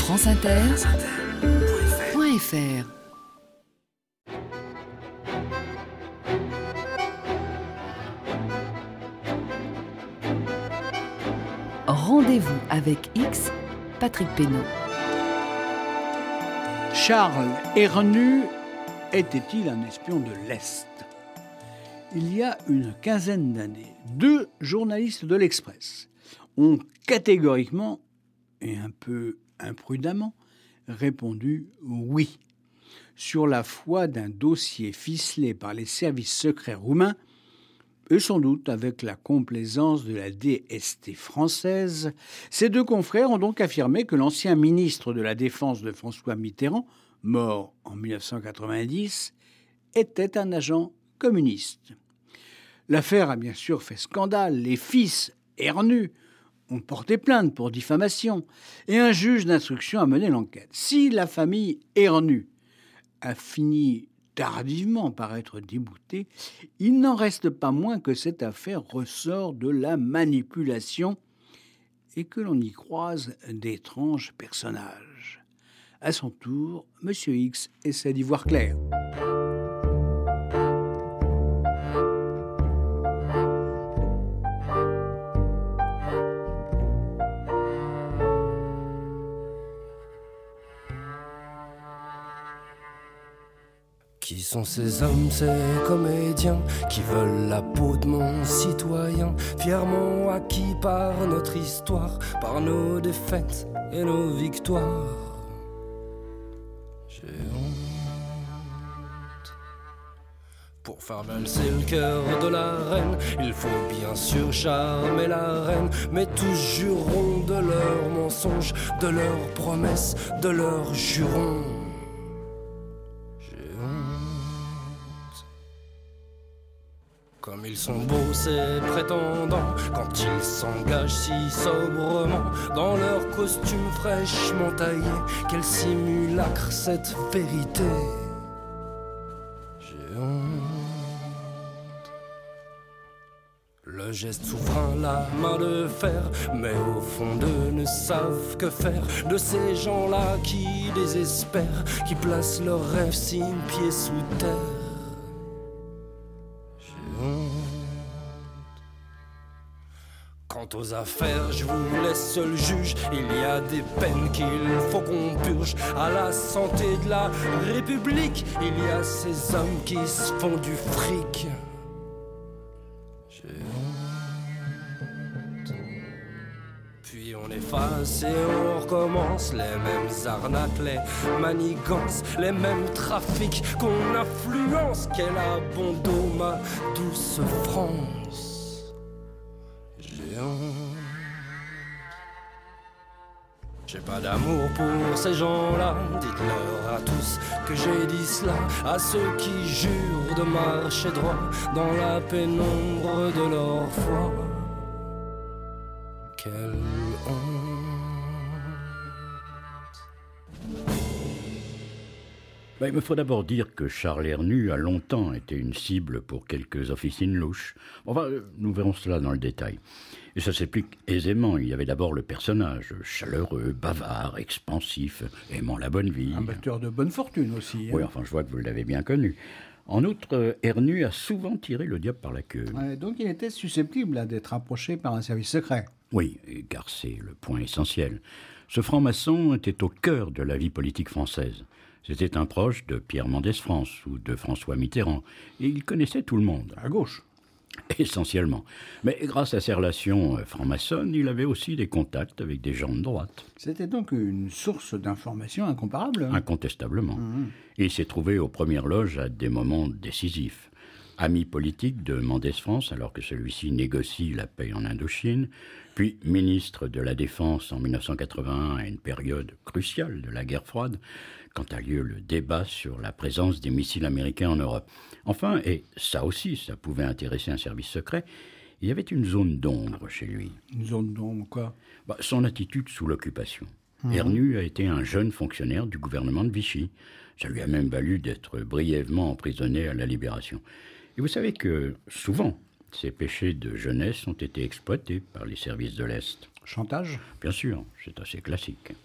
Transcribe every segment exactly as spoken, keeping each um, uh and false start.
France Inter, point F R. Rendez-vous avec X, Patrick Pénaud. Charles Hernu était-il un espion de l'Est ? Il y a une quinzaine d'années, deux journalistes de l'Express ont catégoriquement et un peu imprudemment répondu oui. Sur la foi d'un dossier ficelé par les services secrets roumains, et sans doute avec la complaisance de la D S T française, ces deux confrères ont donc affirmé que l'ancien ministre de la Défense de François Mitterrand, mort en dix-neuf cent quatre-vingt-dix, était un agent communiste. L'affaire a bien sûr fait scandale. Les fils Hernu ont porté plainte pour diffamation et un juge d'instruction a mené l'enquête. Si la famille Hernu a fini tardivement par être déboutée, il n'en reste pas moins que cette affaire ressort de la manipulation et que l'on y croise d'étranges personnages. À son tour, M. X essaie d'y voir clair. Qui sont ces hommes, ces comédiens qui veulent la peau de mon citoyen, fièrement acquis par notre histoire, par nos défaites et nos victoires? J'ai honte. Pour faire valser le cœur de la reine, il faut bien sûr charmer la reine, mais tous jureront de leurs mensonges, de leurs promesses, de leurs jurons. Comme ils sont beaux ces prétendants, quand ils s'engagent si sobrement dans leurs costumes fraîchement taillés, quel simulacre cette vérité. J'ai honte. Le geste souverain, la main de fer, mais au fond d'eux ne savent que faire de ces gens-là qui désespèrent, qui placent leurs rêves six pieds sous terre. Quant aux affaires, je vous laisse seul juge. Il y a des peines qu'il faut qu'on purge. À la santé de la République, il y a ces hommes qui se font du fric. J'ai honte. Puis on efface et on recommence. Les mêmes arnaques, les manigances, les mêmes trafics qu'on influence. Quel abandon, ma douce France. J'ai pas d'amour pour ces gens-là. Dites-leur à tous que j'ai dit cela. À ceux qui jurent de marcher droit dans la pénombre de leur foi. Quelle honte. Ben, il me faut d'abord dire que Charles Hernu a longtemps été une cible pour quelques officines louches. Enfin, nous verrons cela dans le détail. Et ça s'explique aisément. Il y avait d'abord le personnage, chaleureux, bavard, expansif, aimant la bonne vie. Un batteur de bonne fortune aussi. Hein. Oui, enfin, je vois que vous l'avez bien connu. En outre, Hernu a souvent tiré le diable par la queue. Ouais, donc il était susceptible là, d'être approché par un service secret. Oui, car c'est le point essentiel. Ce franc-maçon était au cœur de la vie politique française. C'était un proche de Pierre Mendès France ou de François Mitterrand, et il connaissait tout le monde. À gauche. Essentiellement. Mais grâce à ses relations franc-maçonnes, il avait aussi des contacts avec des gens de droite. C'était donc une source d'information incomparable. Incontestablement. Mmh. Et il s'est trouvé aux premières loges à des moments décisifs. Ami politique de Mendès France, alors que celui-ci négocie la paix en Indochine, puis ministre de la Défense en dix-neuf cent quatre-vingt-un à une période cruciale de la guerre froide, quand a lieu le débat sur la présence des missiles américains en Europe. Enfin, et ça aussi, ça pouvait intéresser un service secret, il y avait une zone d'ombre chez lui. Une zone d'ombre, quoi ? Bah, son attitude sous l'occupation. Mmh. Hernu a été un jeune fonctionnaire du gouvernement de Vichy. Ça lui a même valu d'être brièvement emprisonné à la Libération. Et vous savez que, souvent, ces péchés de jeunesse ont été exploités par les services de l'Est. Chantage ? Bien sûr, c'est assez classique.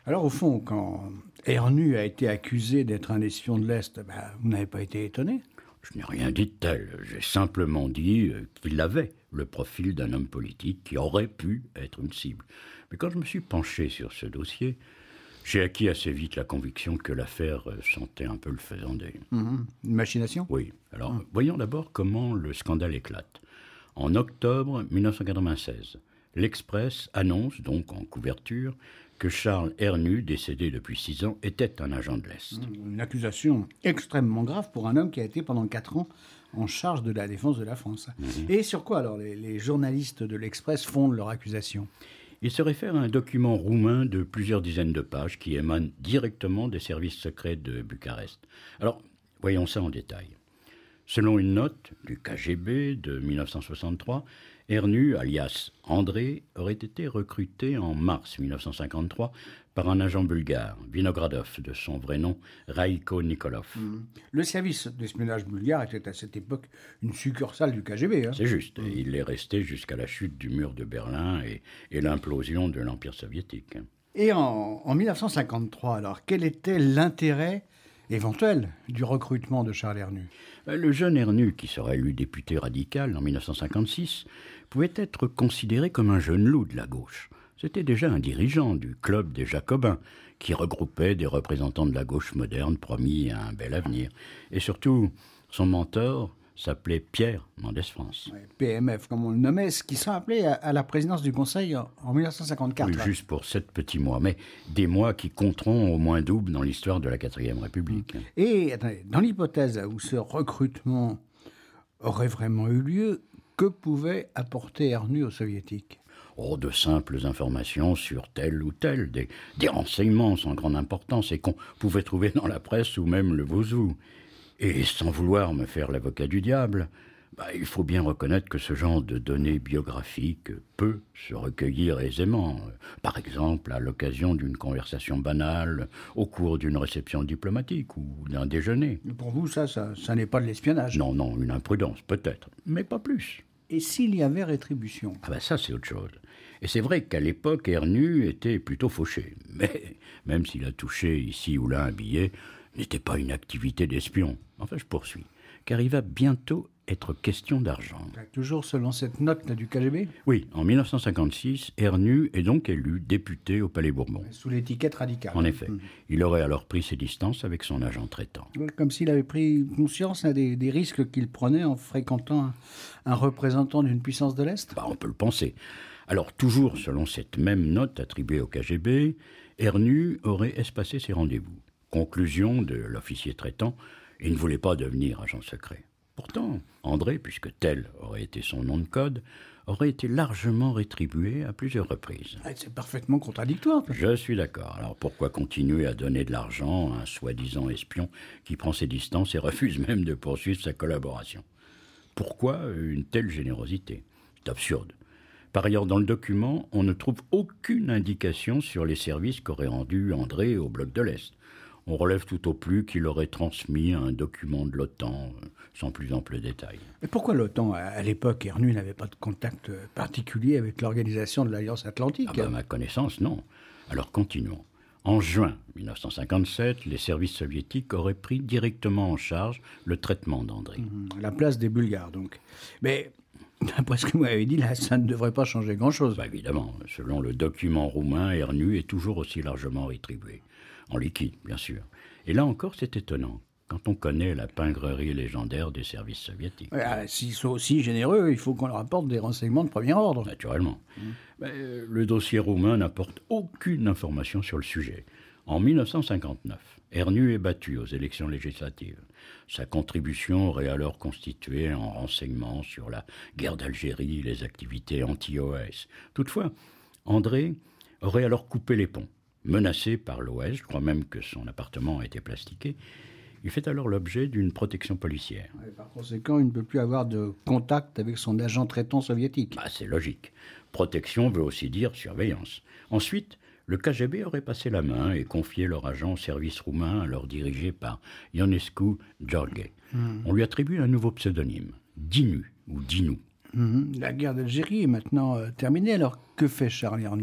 Alors au fond, quand Ernu a été accusé d'être un espion de l'Est, ben, vous n'avez pas été étonné? Je n'ai rien dit de tel. J'ai simplement dit euh, qu'il avait le profil d'un homme politique qui aurait pu être une cible. Mais quand je me suis penché sur ce dossier, j'ai acquis assez vite la conviction que l'affaire euh, sentait un peu le faisandé. Mmh. Une machination? Oui. Alors, mmh. voyons d'abord comment le scandale éclate. En octobre mille neuf cent quatre-vingt-seize, l'Express annonce, donc en couverture, que Charles Ernu, décédé depuis six ans, était un agent de l'Est. Une accusation extrêmement grave pour un homme qui a été pendant quatre ans en charge de la défense de la France. Mmh. Et sur quoi alors les, les journalistes de l'Express fondent leur accusation? Il se réfère à un document roumain de plusieurs dizaines de pages qui émane directement des services secrets de Bucarest. Alors, voyons ça en détail. Selon une note du K G B de mille neuf cent soixante-trois, Ernu, alias André, aurait été recruté en mars mille neuf cent cinquante-trois par un agent bulgare, Vinogradov, de son vrai nom, Raïko Nikolov. Mmh. Le service d'espionnage bulgare était à cette époque une succursale du K G B. Hein. C'est juste. Mmh. Il est resté jusqu'à la chute du mur de Berlin et, et l'implosion de l'Empire soviétique. Et en, en mille neuf cent cinquante-trois, alors, quel était l'intérêt éventuel du recrutement de Charles Ernu? Le jeune Ernu, qui serait élu député radical en mille neuf cent cinquante-six, pouvait être considéré comme un jeune loup de la gauche. C'était déjà un dirigeant du club des Jacobins, qui regroupait des représentants de la gauche moderne promis à un bel avenir. Et surtout, son mentor s'appelait Pierre Mendès France. Ouais, P M F, comme on le nommait, ce qui sera appelé à, à la présidence du Conseil en, en mille neuf cent cinquante-quatre. Oui, juste pour sept petits mois, mais des mois qui compteront au moins double dans l'histoire de la quatrième République. Et attendez, dans l'hypothèse où ce recrutement aurait vraiment eu lieu, que pouvait apporter Ernu aux Soviétiques? Oh, de simples informations sur tel ou tel, des, des renseignements sans grande importance et qu'on pouvait trouver dans la presse ou même le Vosou. Et sans vouloir me faire l'avocat du diable, bah, il faut bien reconnaître que ce genre de données biographiques peut se recueillir aisément. Par exemple, à l'occasion d'une conversation banale, au cours d'une réception diplomatique ou d'un déjeuner. Mais pour vous, ça, ça, ça n'est pas de l'espionnage? Non, non, une imprudence, peut-être, mais pas plus. Et s'il y avait rétribution? Ah ben ça, c'est autre chose. Et c'est vrai qu'à l'époque, Ernu était plutôt fauché. Mais même s'il a touché ici ou là un billet, n'était pas une activité d'espion. Enfin, je poursuis. Car il va bientôt être question d'argent. Toujours selon cette note là, du K G B? Oui, en mille neuf cent cinquante-six, Ernu est donc élu député au Palais Bourbon. Sous l'étiquette radicale. En effet. Mmh. Il aurait alors pris ses distances avec son agent traitant. Comme s'il avait pris conscience hein, des, des risques qu'il prenait en fréquentant un, un représentant d'une puissance de l'Est? Bah, on peut le penser. Alors, toujours selon cette même note attribuée au K G B, Ernu aurait espacé ses rendez-vous. Conclusion de l'officier traitant, il ne voulait pas devenir agent secret. Pourtant, André, puisque tel aurait été son nom de code, aurait été largement rétribué à plusieurs reprises. C'est parfaitement contradictoire. Je suis d'accord. Alors pourquoi continuer à donner de l'argent à un soi-disant espion qui prend ses distances et refuse même de poursuivre sa collaboration? Pourquoi une telle générosité? C'est absurde. Par ailleurs, dans le document, on ne trouve aucune indication sur les services qu'aurait rendus André au bloc de l'Est. On relève tout au plus qu'il aurait transmis un document de l'OTAN, sans plus ample détail. Mais pourquoi l'OTAN, à l'époque, Ernu n'avait pas de contact particulier avec l'organisation de l'Alliance Atlantique? Ah ben, à ma connaissance, non. Alors continuons. En juin mille neuf cent cinquante-sept, les services soviétiques auraient pris directement en charge le traitement d'André. Mmh, la place des Bulgares, donc. Mais, d'après ce que vous m'avez dit, là, ça ne devrait pas changer grand-chose. Bah, évidemment. Selon le document roumain, Ernu est toujours aussi largement rétribué. En liquide, bien sûr. Et là encore, c'est étonnant, quand on connaît la pingrerie légendaire des services soviétiques. Ouais, s'ils sont aussi généreux, il faut qu'on leur apporte des renseignements de premier ordre. Naturellement. Mmh. Mais le dossier roumain n'apporte aucune information sur le sujet. En mille neuf cent cinquante-neuf, Ernu est battu aux élections législatives. Sa contribution aurait alors constitué en renseignements sur la guerre d'Algérie, les activités anti-O S. Toutefois, André aurait alors coupé les ponts. Menacé par l'O S, je crois même que son appartement a été plastiqué, il fait alors l'objet d'une protection policière. Et par conséquent, il ne peut plus avoir de contact avec son agent traitant soviétique. Bah, c'est logique. Protection veut aussi dire surveillance. Ensuite, le K G B aurait passé la main et confié leur agent au service roumain, alors dirigé par Ionescu Gheorghe. Mmh. On lui attribue un nouveau pseudonyme, Dinu ou Dinou. Mmh. La guerre d'Algérie est maintenant euh, terminée, alors que fait Charles Ernu?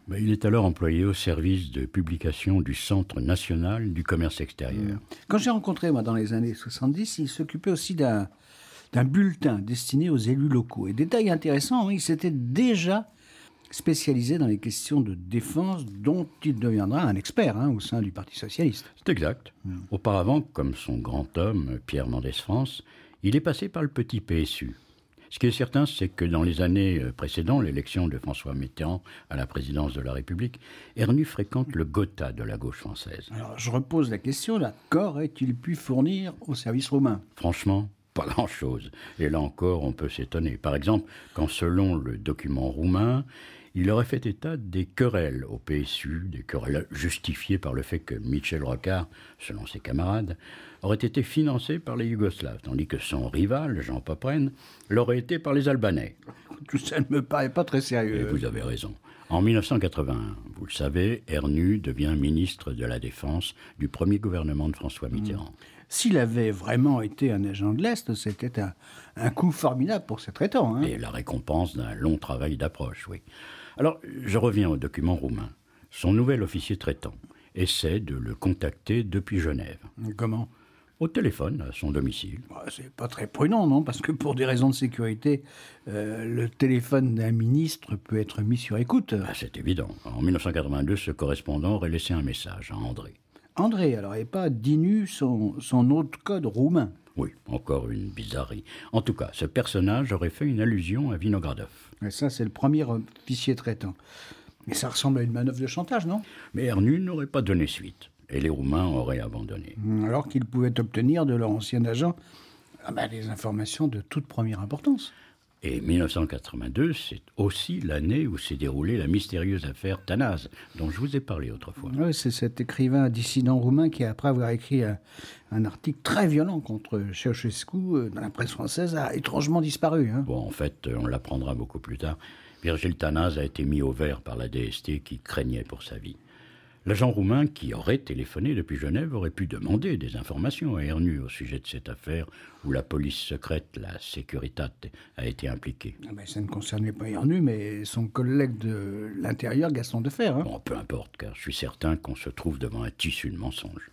Ben, il est alors employé au service de publication du Centre national du commerce extérieur. Quand j'ai rencontré, moi, dans les années soixante-dix, il s'occupait aussi d'un, d'un bulletin destiné aux élus locaux. Et détail intéressant, il s'était déjà spécialisé dans les questions de défense dont il deviendra un expert hein, au sein du Parti socialiste. C'est exact. Mmh. Auparavant, comme son grand homme, Pierre Mendès France, il est passé par le petit P S U. Ce qui est certain, c'est que dans les années précédant l'élection de François Mitterrand à la présidence de la République, Ernu fréquente le Gotha de la gauche française. Alors, je repose la question, là, qu'aurait-il pu fournir au service roumain ? Franchement, pas grand-chose. Et là encore, on peut s'étonner. Par exemple, quand selon le document roumain, il aurait fait état des querelles au P S U, des querelles justifiées par le fait que Michel Rocard, selon ses camarades, aurait été financé par les Yougoslaves, tandis que son rival, Jean Popren, l'aurait été par les Albanais. Tout ça ne me paraît pas très sérieux. Et vous avez raison. En dix-neuf cent quatre-vingt-un, vous le savez, Ernu devient ministre de la Défense du premier gouvernement de François Mitterrand. Mmh. S'il avait vraiment été un agent de l'Est, c'était un, un coup formidable pour ses traitants. Hein. Et la récompense d'un long travail d'approche, oui. Alors, je reviens au document roumain. Son nouvel officier traitant essaie de le contacter depuis Genève. Comment ? Au téléphone, à son domicile. Bah, c'est pas très prudent, non ? Parce que pour des raisons de sécurité, euh, le téléphone d'un ministre peut être mis sur écoute. Ah, c'est évident. En dix-neuf cent quatre-vingt-deux, ce correspondant aurait laissé un message à André. André, alors, et pas Dinu, son, son autre code roumain. Oui, encore une bizarrerie. En tout cas, ce personnage aurait fait une allusion à Vinogradov. Et ça, c'est le premier officier traitant. Mais ça ressemble à une manœuvre de chantage, non ? Mais Ernu n'aurait pas donné suite. Et les Roumains auraient abandonné. Alors qu'ils pouvaient obtenir de leur ancien agent ah ben, des informations de toute première importance. Et dix-neuf cent quatre-vingt-deux, c'est aussi l'année où s'est déroulée la mystérieuse affaire Tanase, dont je vous ai parlé autrefois. Oui, c'est cet écrivain dissident roumain qui, après avoir écrit un, un article très violent contre Ceausescu dans la presse française, a étrangement disparu. Hein. Bon, en fait, on l'apprendra beaucoup plus tard. Virgile Tanase a été mis au vert par la D S T qui craignait pour sa vie. L'agent roumain qui aurait téléphoné depuis Genève aurait pu demander des informations à Ernu au sujet de cette affaire où la police secrète, la Securitate, a été impliquée. Ah ben, ça ne concernait pas Ernu, mais son collègue de l'Intérieur, Gaston Defferre. Hein. Bon, peu importe, car je suis certain qu'on se trouve devant un tissu de mensonges.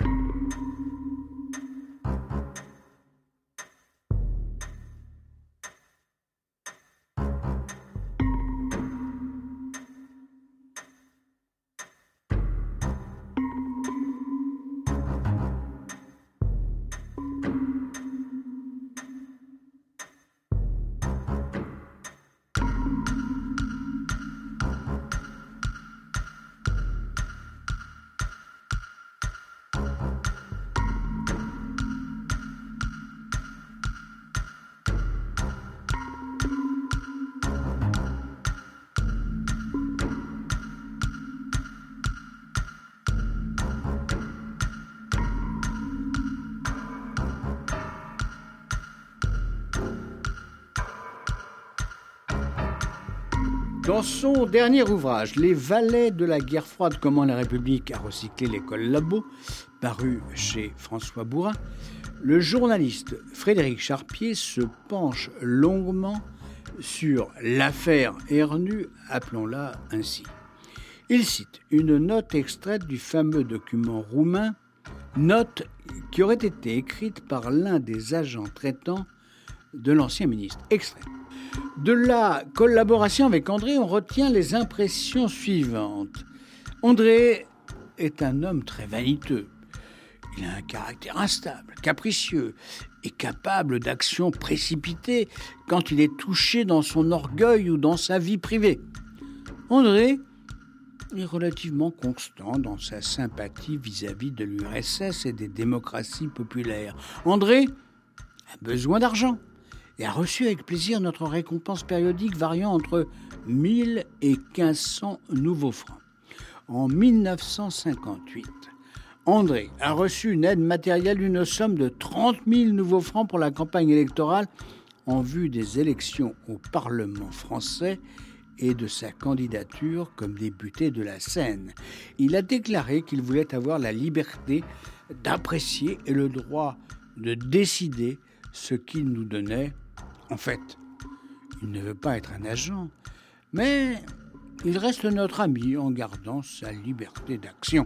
Dans son dernier ouvrage, Les valets de la guerre froide, comment la République a recyclé l'école Labo, paru chez François Bourin, le journaliste Frédéric Charpier se penche longuement sur l'affaire Ernu, appelons-la ainsi. Il cite une note extraite du fameux document roumain, note qui aurait été écrite par l'un des agents traitants de l'ancien ministre. Extrait. De la collaboration avec André, on retient les impressions suivantes. André est un homme très vaniteux. Il a un caractère instable, capricieux et capable d'actions précipitées quand il est touché dans son orgueil ou dans sa vie privée. André est relativement constant dans sa sympathie vis-à-vis de l'U R S S et des démocraties populaires. André a besoin d'argent et a reçu avec plaisir notre récompense périodique variant entre mille et quinze cents nouveaux francs. En dix-neuf cent cinquante-huit, André a reçu une aide matérielle d'une somme de trente mille nouveaux francs pour la campagne électorale en vue des élections au Parlement français et de sa candidature comme député de la Seine. Il a déclaré qu'il voulait avoir la liberté d'apprécier et le droit de décider ce qu'il nous donnait. En fait, il ne veut pas être un agent, mais il reste notre ami en gardant sa liberté d'action.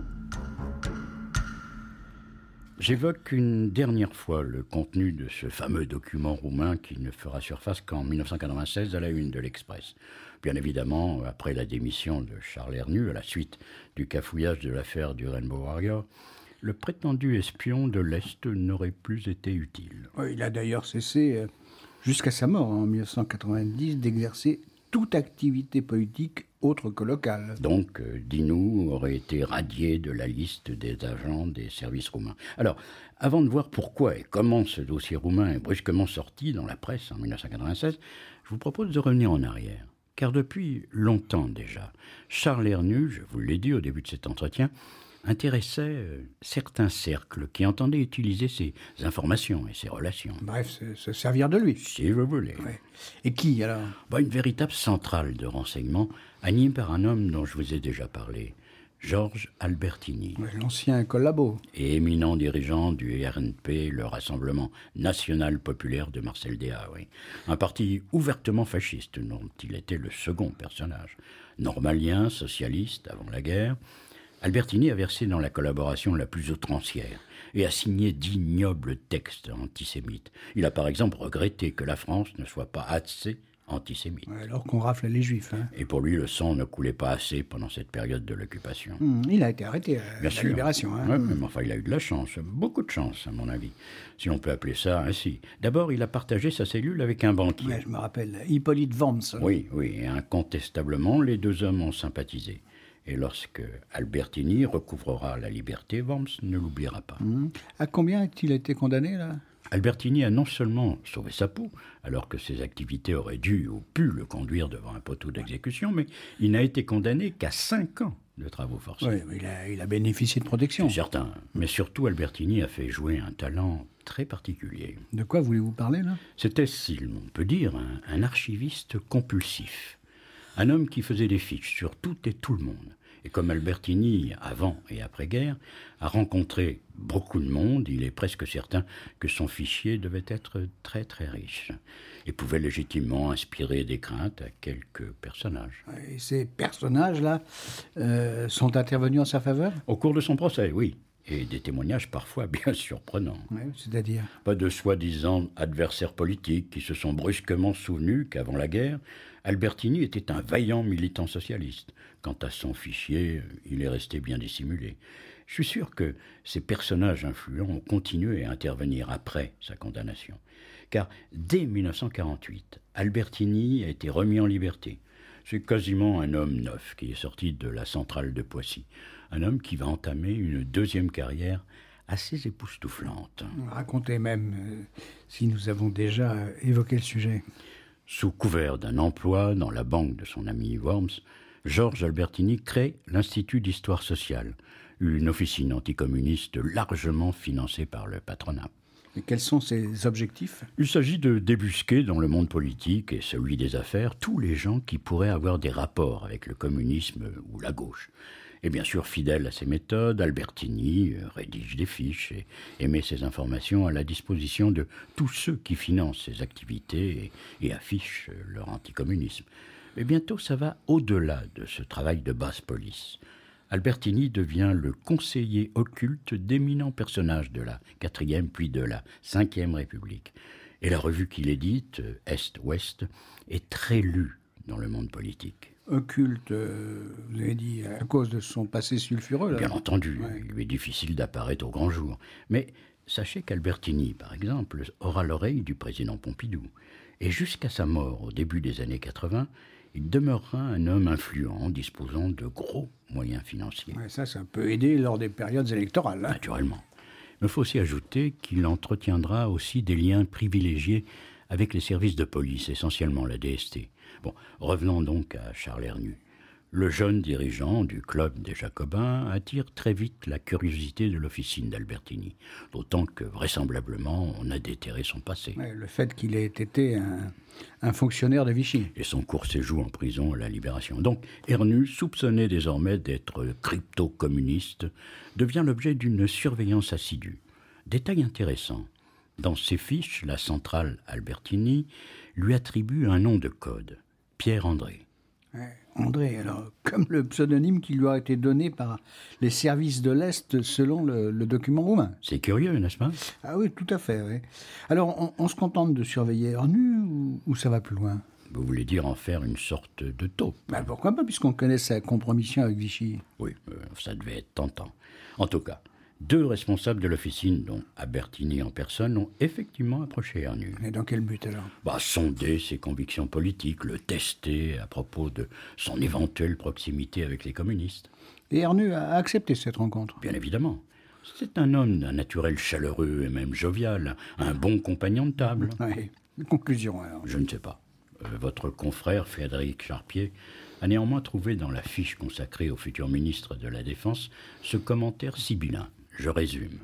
J'évoque une dernière fois le contenu de ce fameux document roumain qui ne fera surface qu'en dix-neuf cent quatre-vingt-seize à la une de l'Express. Bien évidemment, après la démission de Charles Hernu, à la suite du cafouillage de l'affaire du Rainbow Warrior, le prétendu espion de l'Est n'aurait plus été utile. Il a d'ailleurs cessé, euh, jusqu'à sa mort en dix-neuf cent quatre-vingt-dix, d'exercer toute activité politique autre que locale. Donc, euh, Dinu aurait été radié de la liste des agents des services roumains. Alors, avant de voir pourquoi et comment ce dossier roumain est brusquement sorti dans la presse en dix-neuf cent quatre-vingt-seize, je vous propose de revenir en arrière. Car depuis longtemps déjà, Charles Hernu, je vous l'ai dit au début de cet entretien, intéressait euh, certains cercles qui entendaient utiliser ses informations et ses relations. Bref, se, se servir de lui. Si vous voulez. Ouais. Et qui alors ? Bah, une véritable centrale de renseignement animée par un homme dont je vous ai déjà parlé, Georges Albertini. Ouais, l'ancien collabo. Et éminent dirigeant du R N P, le Rassemblement National Populaire de Marcel Déat, oui. Un parti ouvertement fasciste dont il était le second personnage. Normalien, socialiste avant la guerre, Albertini a versé dans la collaboration la plus outrancière et a signé d'ignobles textes antisémites. Il a par exemple regretté que la France ne soit pas assez antisémite. Ouais, alors qu'on rafle les Juifs. Hein. Et pour lui, le sang ne coulait pas assez pendant cette période de l'occupation. Mmh, il a été arrêté à Bien la sûr. Libération. Hein. Ouais, mais enfin, il a eu de la chance, beaucoup de chance à mon avis, si l'on peut appeler ça ainsi. D'abord, il a partagé sa cellule avec un banquier. Ouais, je me rappelle, Hippolyte Worms. Oui, oui, et incontestablement, les deux hommes ont sympathisé. Et lorsque Albertini recouvrera la liberté, Worms ne l'oubliera pas. Mmh. À combien a-t-il été condamné, là ? Albertini a non seulement sauvé sa peau, alors que ses activités auraient dû ou pu le conduire devant un poteau d'exécution, mais il n'a été condamné qu'à cinq ans de travaux forcés. Oui, mais il a, il a bénéficié de protection. C'est certain, mais surtout Albertini a fait jouer un talent très particulier. De quoi voulez-vous parler, là ? C'était, si on peut dire, un, un archiviste compulsif. Un homme qui faisait des fiches sur tout et tout le monde. Et comme Albertini, avant et après-guerre, a rencontré beaucoup de monde, il est presque certain que son fichier devait être très très riche et pouvait légitimement inspirer des craintes à quelques personnages. Et ces personnages-là euh, sont intervenus en sa faveur ? Au cours de son procès, oui. Et des témoignages parfois bien surprenants. Ouais, c'est-à-dire ? Pas de soi-disant adversaires politiques qui se sont brusquement souvenus qu'avant la guerre, Albertini était un vaillant militant socialiste. Quant à son fichier, il est resté bien dissimulé. Je suis sûr que ces personnages influents ont continué à intervenir après sa condamnation. Car dès dix-neuf cent quarante-huit, Albertini a été remis en liberté. C'est quasiment un homme neuf qui est sorti de la centrale de Poissy. Un homme qui va entamer une deuxième carrière assez époustouflante. Racontez même, euh, si nous avons déjà euh, évoqué le sujet. Sous couvert d'un emploi dans la banque de son ami Worms, Georges Albertini crée l'Institut d'histoire sociale, une officine anticommuniste largement financée par le patronat. Et quels sont ses objectifs ? Il s'agit de débusquer dans le monde politique et celui des affaires tous les gens qui pourraient avoir des rapports avec le communisme ou la gauche. Et bien sûr, fidèle à ses méthodes, Albertini rédige des fiches et, et met ces informations à la disposition de tous ceux qui financent ses activités et, et affichent leur anticommunisme. Mais bientôt, ça va au-delà de ce travail de basse police. Albertini devient le conseiller occulte d'éminents personnages de la quatrième puis de la cinquième République. Et la revue qu'il édite, Est-Ouest, est très lue dans le monde politique. Occulte, euh, vous avez dit, à cause de son passé sulfureux, là. Bien entendu, Ouais. il lui est difficile d'apparaître au grand jour. Mais sachez qu'Albertini, par exemple, aura l'oreille du président Pompidou. Et jusqu'à sa mort, au début des années quatre-vingts, il demeurera un homme influent, disposant de gros moyens financiers. Ouais, ça, ça peut aider lors des périodes électorales. Hein. Naturellement. Mais il faut aussi ajouter qu'il entretiendra aussi des liens privilégiés avec les services de police, essentiellement la D S T. Bon, revenons donc à Charles Hernu. Le jeune dirigeant du club des Jacobins attire très vite la curiosité de l'officine d'Albertini, d'autant que vraisemblablement on a déterré son passé. Ouais, le fait qu'il ait été un, un fonctionnaire de Vichy. Et son court séjour en prison à la Libération. Donc, Hernu, soupçonné désormais d'être crypto-communiste, devient l'objet d'une surveillance assidue. Détail intéressant, dans ses fiches, la centrale Albertini lui attribue un nom de code, Pierre André. Ouais. André, alors, comme le pseudonyme qui lui a été donné par les services de l'Est selon le, le document roumain. C'est curieux, n'est-ce pas? Ah oui, tout à fait, oui. Alors, on, on se contente de surveiller Ernu ou, ou ça va plus loin? Vous voulez dire en faire une sorte de taupe? Ben pourquoi pas, puisqu'on connaît sa compromission avec Vichy. Oui, euh, ça devait être tentant. En tout cas, deux responsables de l'officine, dont Albertini en personne, ont effectivement approché Ernu. Et dans quel but alors? Bah, sonder ses convictions politiques, le tester à propos de son éventuelle proximité avec les communistes. Et Ernu a accepté cette rencontre? Bien évidemment. C'est un homme d'un naturel chaleureux et même jovial, un bon compagnon de table. Oui. Conclusion alors? Je ne sais pas. Euh, votre confrère, Frédéric Charpier, a néanmoins trouvé dans la fiche consacrée au futur ministre de la Défense ce commentaire sibyllin. Je résume.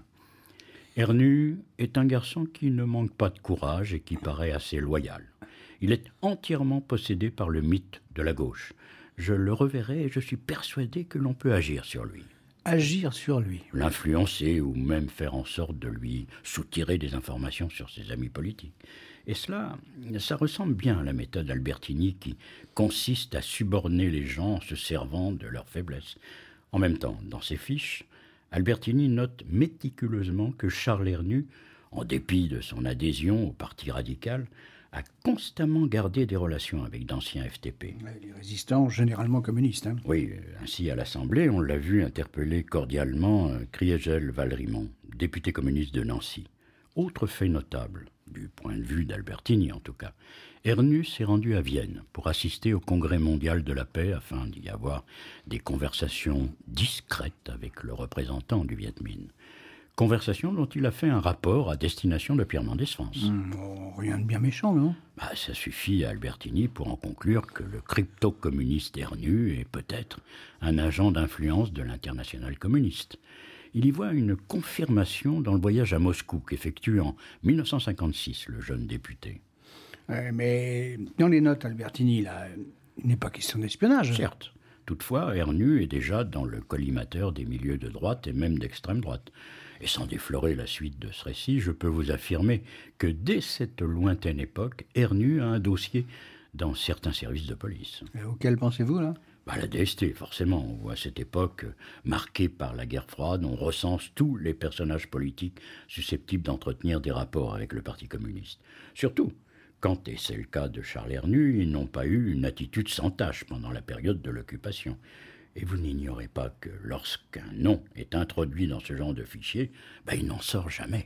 Ernu est un garçon qui ne manque pas de courage et qui paraît assez loyal. Il est entièrement possédé par le mythe de la gauche. Je le reverrai et je suis persuadé que l'on peut agir sur lui. Agir sur lui? L'influencer ou même faire en sorte de lui soutirer des informations sur ses amis politiques. Et cela, ça ressemble bien à la méthode Albertini qui consiste à suborner les gens en se servant de leur faiblesse. En même temps, dans ses fiches, Albertini note méticuleusement que Charles Ernu, en dépit de son adhésion au Parti radical, a constamment gardé des relations avec d'anciens F T P. Les résistants généralement communistes. Hein. Oui, ainsi à l'Assemblée, on l'a vu interpeller cordialement Kriegel Valrimont, député communiste de Nancy. Autre fait notable, du point de vue d'Albertini en tout cas, Ernu s'est rendu à Vienne pour assister au Congrès mondial de la paix afin d'y avoir des conversations discrètes avec le représentant du Viet Minh. Conversation dont il a fait un rapport à destination de Pierre Mendès France. Mmh, oh, rien de bien méchant, non? Bah, ça suffit à Albertini pour en conclure que le crypto-communiste Ernu est peut-être un agent d'influence de l'internationale communiste. Il y voit une confirmation dans le voyage à Moscou qu'effectue en mille neuf cent cinquante-six le jeune député. Ouais, mais dans les notes Albertini, là, il n'est pas question d'espionnage. Certes. Toutefois, Ernu est déjà dans le collimateur des milieux de droite et même d'extrême droite. Et sans déflorer la suite de ce récit, je peux vous affirmer que dès cette lointaine époque, Ernu a un dossier dans certains services de police. Et auquel pensez-vous, là? Bah, la D S T, forcément, où à cette époque, marquée par la guerre froide, on recense tous les personnages politiques susceptibles d'entretenir des rapports avec le Parti communiste. Surtout, quand, et c'est le cas de Charles Ernu, ils n'ont pas eu une attitude sans tache pendant la période de l'occupation. Et vous n'ignorez pas que lorsqu'un nom est introduit dans ce genre de fichier, bah, il n'en sort jamais.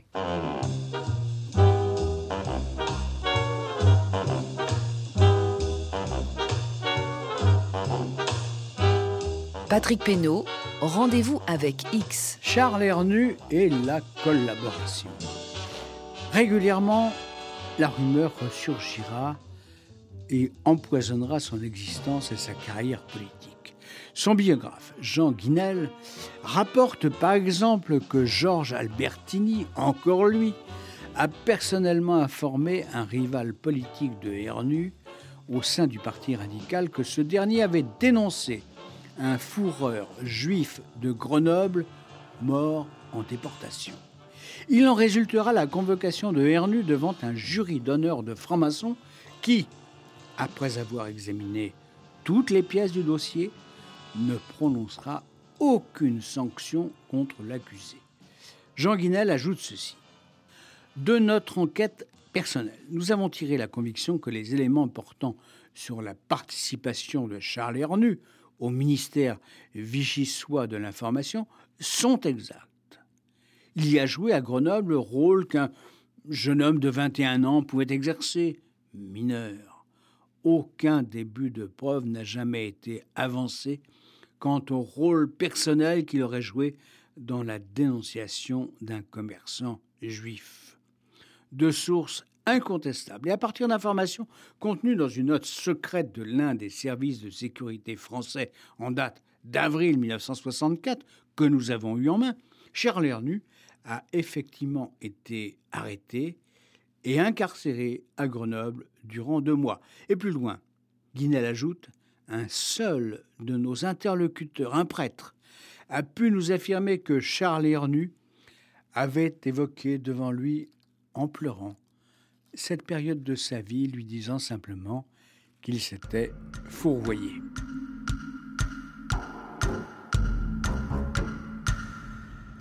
Patrick Pénaud, rendez-vous avec X. Charles Ernu et la collaboration. Régulièrement, la rumeur ressurgira et empoisonnera son existence et sa carrière politique. Son biographe, Jean Guinel, rapporte par exemple que Georges Albertini, encore lui, a personnellement informé un rival politique de Ernu au sein du Parti radical que ce dernier avait dénoncé un fourreur juif de Grenoble mort en déportation. Il en résultera la convocation de Ernu devant un jury d'honneur de francs-maçons qui, après avoir examiné toutes les pièces du dossier, ne prononcera aucune sanction contre l'accusé. Jean Guinel ajoute ceci. De notre enquête personnelle, nous avons tiré la conviction que les éléments portant sur la participation de Charles Ernu au ministère vichysois de l'information sont exacts. Il y a joué à Grenoble le rôle qu'un jeune homme de vingt et un ans pouvait exercer, mineur. Aucun début de preuve n'a jamais été avancé quant au rôle personnel qu'il aurait joué dans la dénonciation d'un commerçant juif. De sources incontestables et à partir d'informations contenues dans une note secrète de l'un des services de sécurité français en date d'avril mille neuf cent soixante-quatre que nous avons eu en main, Charles Ernu a effectivement été arrêté et incarcéré à Grenoble durant deux mois. Et plus loin, Guinel ajoute, un seul de nos interlocuteurs, un prêtre, a pu nous affirmer que Charles Ernu avait évoqué devant lui, en pleurant, cette période de sa vie, lui disant simplement qu'il s'était fourvoyé.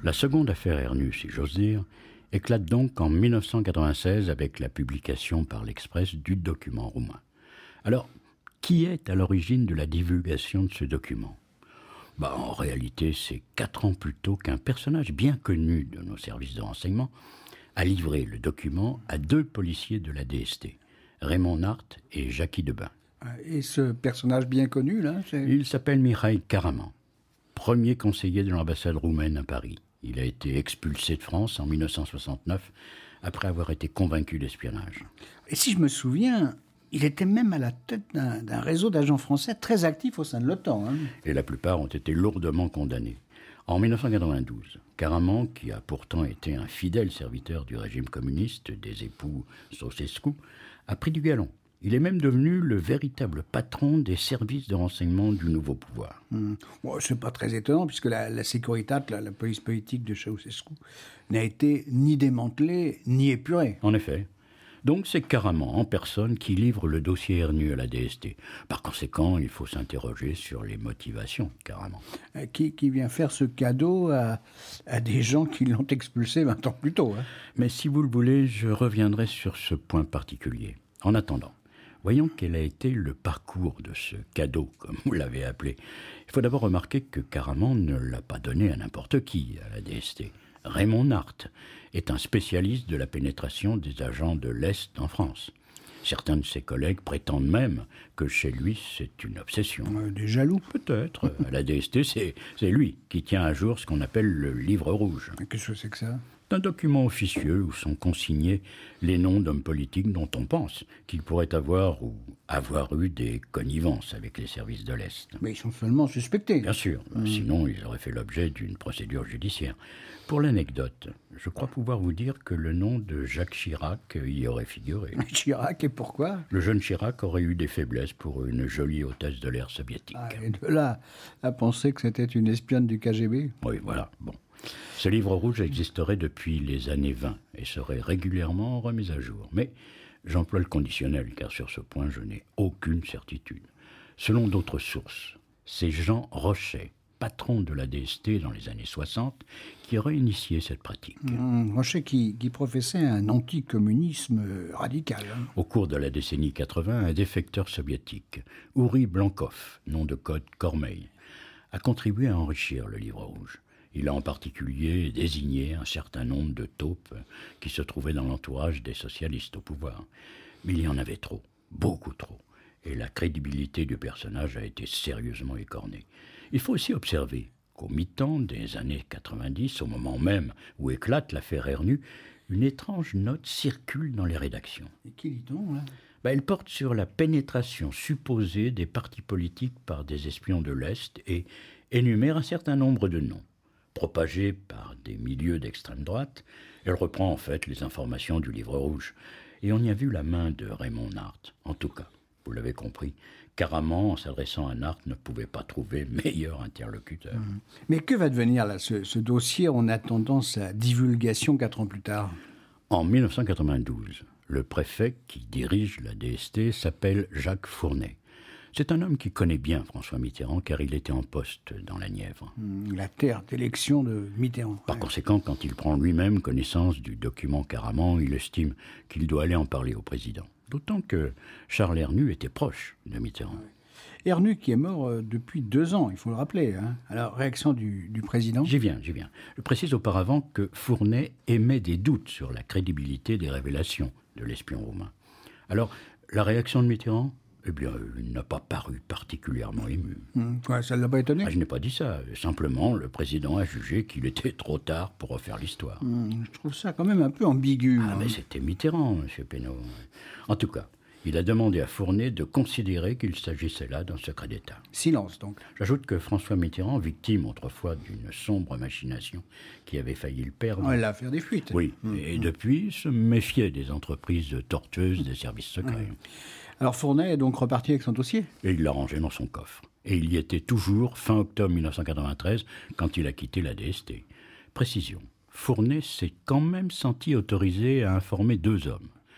La seconde affaire Hernu, si j'ose dire, éclate donc en mille neuf cent quatre-vingt-seize avec la publication par l'Express du document roumain. Alors, qui est à l'origine de la divulgation de ce document ? Bah, en réalité, c'est quatre ans plus tôt qu'un personnage bien connu de nos services de renseignement a livré le document à deux policiers de la D S T, Raymond Nart et Jackie Debain. Et ce personnage bien connu, là c'est... Il s'appelle Mihai Karaman, premier conseiller de l'ambassade roumaine à Paris. Il a été expulsé de France en mille neuf cent soixante-neuf après avoir été convaincu d'espionnage. Et si je me souviens, il était même à la tête d'un, d'un réseau d'agents français très actifs au sein de l'OTAN. Hein. Et la plupart ont été lourdement condamnés. En mille neuf cent quatre-vingt-douze, Karaman, qui a pourtant été un fidèle serviteur du régime communiste des époux Ceausescu, a pris du galon. Il est même devenu le véritable patron des services de renseignement du nouveau pouvoir. Mmh. Bon, c'est pas très étonnant, puisque la, la Securitat, la, la police politique de Ceausescu, n'a été ni démantelée, ni épurée. En effet. Donc c'est Karaman en personne qui livre le dossier Hernu à la D S T. Par conséquent, il faut s'interroger sur les motivations de Karaman. Euh, qui, qui vient faire ce cadeau à, à des gens qui l'ont expulsé vingt ans plus tôt. Hein. Mais si vous le voulez, je reviendrai sur ce point particulier. En attendant, voyons quel a été le parcours de ce cadeau, comme vous l'avez appelé. Il faut d'abord remarquer que Karaman ne l'a pas donné à n'importe qui à la D S T. Raymond Nart est un spécialiste de la pénétration des agents de l'Est en France. Certains de ses collègues prétendent même que chez lui, c'est une obsession. Euh, des jaloux. Peut-être. À la D S T, c'est, c'est lui qui tient à jour ce qu'on appelle le livre rouge. Mais qu'est-ce que c'est que ça ? C'est un document officieux où sont consignés les noms d'hommes politiques dont on pense qu'ils pourraient avoir ou avoir eu des connivences avec les services de l'Est. Mais ils sont seulement suspectés. Bien sûr, mmh. Sinon ils auraient fait l'objet d'une procédure judiciaire. Pour l'anecdote, je crois pouvoir vous dire que le nom de Jacques Chirac y aurait figuré. Chirac, et pourquoi ? Le jeune Chirac aurait eu des faiblesses pour une jolie hôtesse de l'air soviétique. Ah, et de là à penser que c'était une espionne du K G B ? Oui, voilà, bon. Ce livre rouge existerait depuis les années vingt et serait régulièrement remis à jour. Mais j'emploie le conditionnel, car sur ce point, je n'ai aucune certitude. Selon d'autres sources, c'est Jean Rochet, patron de la D S T dans les années soixante, qui aurait initié cette pratique. Mmh, Rochet qui, qui professait un anticommunisme radical. Hein. Au cours de la décennie quatre-vingts, un défecteur soviétique, Ouri Blankov, nom de code Cormeil, a contribué à enrichir le livre rouge. Il a en particulier désigné un certain nombre de taupes qui se trouvaient dans l'entourage des socialistes au pouvoir. Mais il y en avait trop, beaucoup trop, et la crédibilité du personnage a été sérieusement écornée. Il faut aussi observer qu'au mi-temps des années quatre-vingt-dix, au moment même où éclate l'affaire Hernu, une étrange note circule dans les rédactions. Et qui lit-on, là ? Ben, elle porte sur la pénétration supposée des partis politiques par des espions de l'Est et énumère un certain nombre de noms. Propagée par des milieux d'extrême droite, elle reprend en fait les informations du livre rouge. Et on y a vu la main de Raymond Nart. En tout cas, vous l'avez compris, Karaman, en s'adressant à Nart, ne pouvait pas trouver meilleur interlocuteur. Mmh. Mais que va devenir là, ce, ce dossier en attendant sa divulgation quatre ans plus tard ? En mille neuf cent quatre-vingt-douze, le préfet qui dirige la D S T s'appelle Jacques Fournet. C'est un homme qui connaît bien François Mitterrand, car il était en poste dans la Nièvre. La terre d'élection de Mitterrand. Par ouais. conséquent, quand il prend lui-même connaissance du document Karaman, il estime qu'il doit aller en parler au président. D'autant que Charles Hernu était proche de Mitterrand. Ouais. Hernu qui est mort euh, depuis deux ans, il faut le rappeler. Hein. Alors, réaction du, du président ? J'y viens, j'y viens. Je précise auparavant que Fournet émet des doutes sur la crédibilité des révélations de l'espion roumain. Alors, la réaction de Mitterrand ? Eh bien, il n'a pas paru particulièrement ému. Mmh, ouais, ça ne l'a pas étonné ? Ah, je n'ai pas dit ça. Simplement, le président a jugé qu'il était trop tard pour refaire l'histoire. Mmh, je trouve ça quand même un peu ambigu. Ah, hein. mais c'était Mitterrand, M. Pénaud. En tout cas, il a demandé à Fournet de considérer qu'il s'agissait là d'un secret d'État. Silence, donc. J'ajoute que François Mitterrand, victime autrefois d'une sombre machination qui avait failli le perdre... Ouais, l'affaire des fuites. Oui, mmh, et mmh. depuis, se méfiait des entreprises tortueuses des services secrets. Mmh. Alors Fournet est donc reparti avec son dossier ? Et il l'a rangé dans son coffre. Et il y était toujours fin octobre mille neuf cent quatre-vingt-treize quand il a quitté la D S T. Précision, Fournet s'est quand même senti autorisé à informer deux hommes.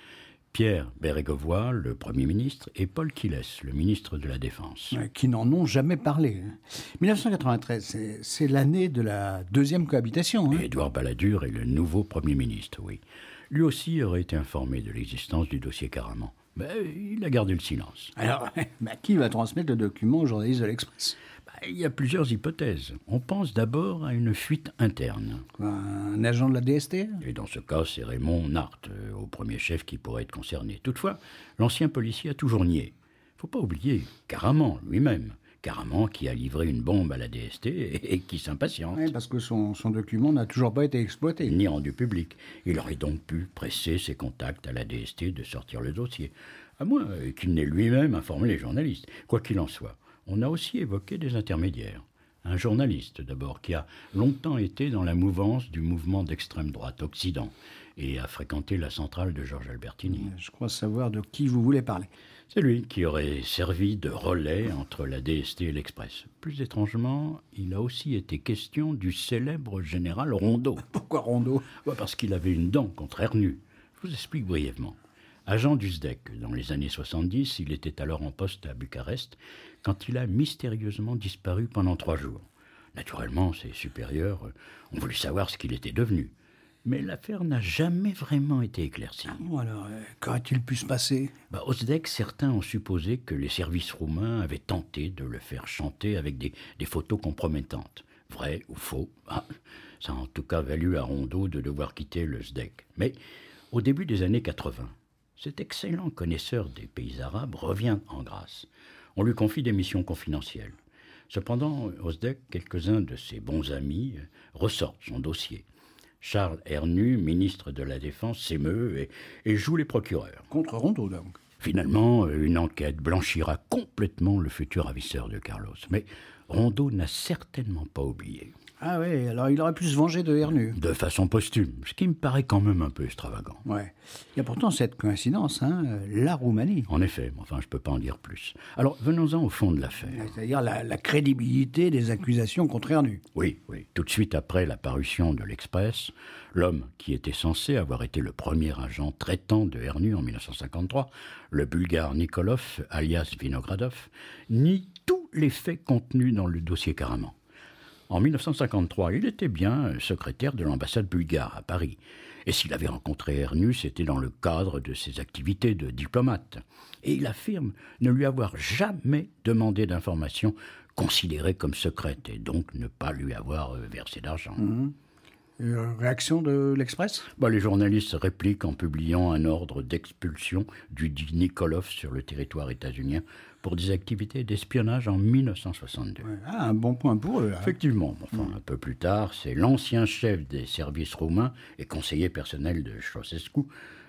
Pierre Bérégovoy, le Premier ministre, et Paul Quilles, le ministre de la Défense. Euh, Qui n'en ont jamais parlé. mille neuf cent quatre-vingt-treize, c'est, c'est l'année de la deuxième cohabitation. Hein. Et Édouard Balladur est le nouveau Premier ministre, oui. Lui aussi aurait été informé de l'existence du dossier Caraman. Mais il a gardé le silence. Alors, bah, qui va transmettre le document aux journalistes de l'Express? Bah, il y a plusieurs hypothèses. On pense d'abord à une fuite interne. Quoi, un agent de la D S T? Et dans ce cas, c'est Raymond Nart, euh, au premier chef, qui pourrait être concerné. Toutefois, l'ancien policier a toujours nié. Faut pas oublier Caraman lui-même. Caraman qui a livré une bombe à la D S T et, et qui s'impatiente. Oui, parce que son, son document n'a toujours pas été exploité. Ni rendu public. Il aurait donc pu presser ses contacts à la D S T de sortir le dossier. À moins euh, qu'il n'ait lui-même informé les journalistes. Quoi qu'il en soit, on a aussi évoqué des intermédiaires. Un journaliste, d'abord, qui a longtemps été dans la mouvance du mouvement d'extrême droite Occident et a fréquenté la centrale de Georges Albertini. Je crois savoir de qui vous voulez parler. C'est lui qui aurait servi de relais entre la D S T et l'Express. Plus étrangement, il a aussi été question du célèbre général Rondeau. Pourquoi Rondeau? Ouais, parce qu'il avait une dent contre Ernu. Je vous explique brièvement. Agent du S D E C, dans les années soixante-dix, il était alors en poste à Bucarest, quand il a mystérieusement disparu pendant trois jours. Naturellement, ses supérieurs ont voulu savoir ce qu'il était devenu. Mais l'affaire n'a jamais vraiment été éclaircie. Bon alors, euh, qu'aurait-il pu se passer? Bah, au S D E C, certains ont supposé que les services roumains avaient tenté de le faire chanter avec des, des photos compromettantes. Vrai ou faux? Ah, ça a en tout cas valu à Rondeau de devoir quitter le S D E C. Mais au début des années quatre-vingts, cet excellent connaisseur des pays arabes revient en grâce. On lui confie des missions confidentielles. Cependant, au S D E C, quelques-uns de ses bons amis ressortent son dossier. Charles Ernu, ministre de la Défense, s'émeut et, et joue les procureurs. Contre Rondeau, donc. Finalement, une enquête blanchira complètement le futur ravisseur de Carlos. Mais Rondeau n'a certainement pas oublié. Ah oui, alors il aurait pu se venger de Ernu. De façon posthume, ce qui me paraît quand même un peu extravagant. Ouais. Il y a pourtant cette coïncidence, hein, la Roumanie. En effet, enfin, je ne peux pas en dire plus. Alors, venons-en au fond de l'affaire. C'est-à-dire la, la crédibilité des accusations contre Ernu. Oui, oui. Tout de suite après la parution de l'Express, l'homme qui était censé avoir été le premier agent traitant de Ernu en mille neuf cent cinquante-trois, le Bulgare Nikolov, alias Vinogradov, nie tous les faits contenus dans le dossier Caraman. En mille neuf cent cinquante-trois, il était bien secrétaire de l'ambassade bulgare à Paris. Et s'il avait rencontré Ernu, c'était dans le cadre de ses activités de diplomate. Et il affirme ne lui avoir jamais demandé d'informations considérées comme secrètes et donc ne pas lui avoir versé d'argent. Mmh. Euh, réaction de l'Express? Bah, les journalistes répliquent en publiant un ordre d'expulsion du dit Nikolov sur le territoire états-unien pour des activités d'espionnage en mille neuf cent soixante-deux. Ouais. Ah, un bon point pour eux. Là. Effectivement. Enfin, mmh. Un peu plus tard, c'est l'ancien chef des services roumains et conseiller personnel de Ceausescu,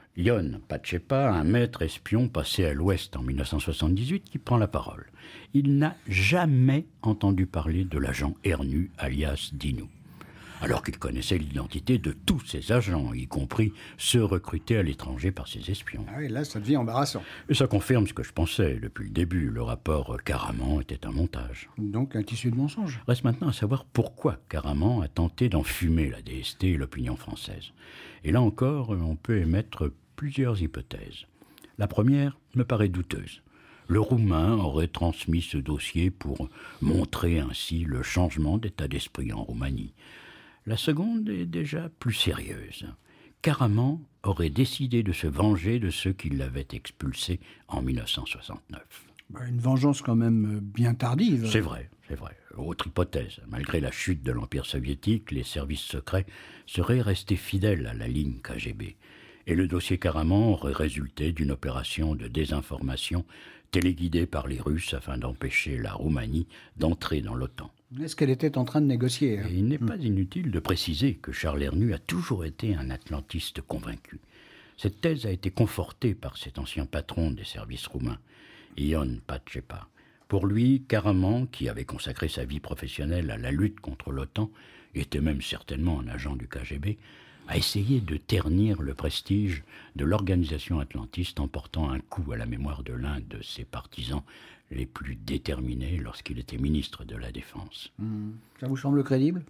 Ion Pacepa, un maître espion passé à l'Ouest en mille neuf cent soixante-dix-huit, qui prend la parole. Il n'a jamais entendu parler de l'agent Ernu, alias Dinu, alors qu'il connaissait l'identité de tous ses agents, y compris ceux recrutés à l'étranger par ses espions. Ah oui, là, ça devient embarrassant. Et ça confirme ce que je pensais depuis le début. Le rapport Caraman était un montage. Donc un tissu de mensonges. Reste maintenant à savoir pourquoi Caraman a tenté d'enfumer la D S T et l'opinion française. Et là encore, on peut émettre plusieurs hypothèses. La première me paraît douteuse. Le Roumain aurait transmis ce dossier pour montrer ainsi le changement d'état d'esprit en Roumanie. La seconde est déjà plus sérieuse. Caraman aurait décidé de se venger de ceux qui l'avaient expulsé en mille neuf cent soixante-neuf. Bah, une vengeance quand même bien tardive. C'est vrai, c'est vrai. Autre hypothèse. Malgré la chute de l'Empire soviétique, les services secrets seraient restés fidèles à la ligne K G B. Et le dossier Caraman aurait résulté d'une opération de désinformation téléguidée par les Russes afin d'empêcher la Roumanie d'entrer dans l'OTAN. Est-ce qu'elle était en train de négocier? Et il n'est pas inutile de préciser que Charles Ernu a toujours été un atlantiste convaincu. Cette thèse a été confortée par cet ancien patron des services roumains, Ion Pacepa. Pour lui, Caraman, qui avait consacré sa vie professionnelle à la lutte contre l'OTAN, était même certainement un agent du K G B, a essayé de ternir le prestige de l'organisation atlantiste en portant un coup à la mémoire de l'un de ses partisans les plus déterminés lorsqu'il était ministre de la Défense. Mmh. Ça vous semble crédible? Oui,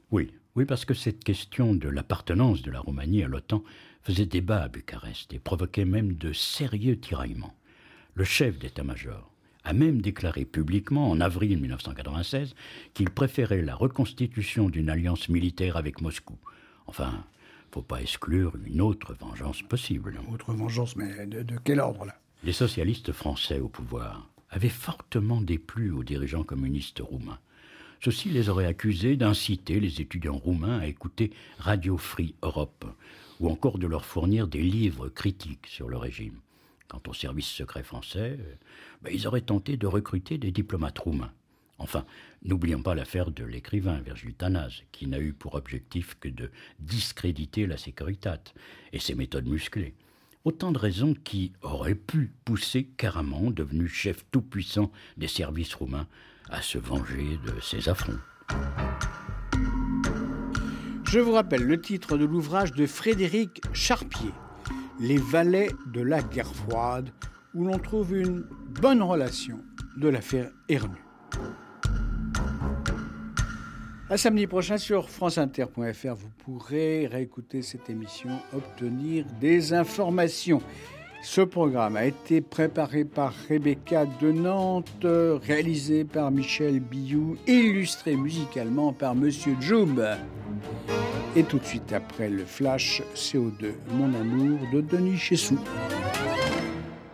Oui, parce que cette question de l'appartenance de la Roumanie à l'OTAN faisait débat à Bucarest et provoquait même de sérieux tiraillements. Le chef d'état-major a même déclaré publiquement en avril mille neuf cent quatre-vingt-seize qu'il préférait la reconstitution d'une alliance militaire avec Moscou. Enfin, il ne faut pas exclure une autre vengeance possible. Autre vengeance, mais de, de quel ordre, là? Les socialistes français au pouvoir avaient fortement déplu aux dirigeants communistes roumains. Ceux-ci les auraient accusés d'inciter les étudiants roumains à écouter Radio Free Europe, ou encore de leur fournir des livres critiques sur le régime. Quant au service secret français, ben, ils auraient tenté de recruter des diplomates roumains. Enfin, n'oublions pas l'affaire de l'écrivain Virgile Tanaz, qui n'a eu pour objectif que de discréditer la Securitate et ses méthodes musclées. Autant de raisons qui auraient pu pousser Caraman, devenu chef tout-puissant des services roumains, à se venger de ces affronts. Je vous rappelle le titre de l'ouvrage de Frédéric Charpier, « Les valets de la guerre froide », où l'on trouve une bonne relation de l'affaire Ernu. À samedi prochain sur franceinter point f r, vous pourrez réécouter cette émission, obtenir des informations. Ce programme a été préparé par Rebecca de Nantes, réalisé par Michel Billou, illustré musicalement par Monsieur Joub. Et tout de suite après le flash C O deux, Mon amour de Denis Chessou.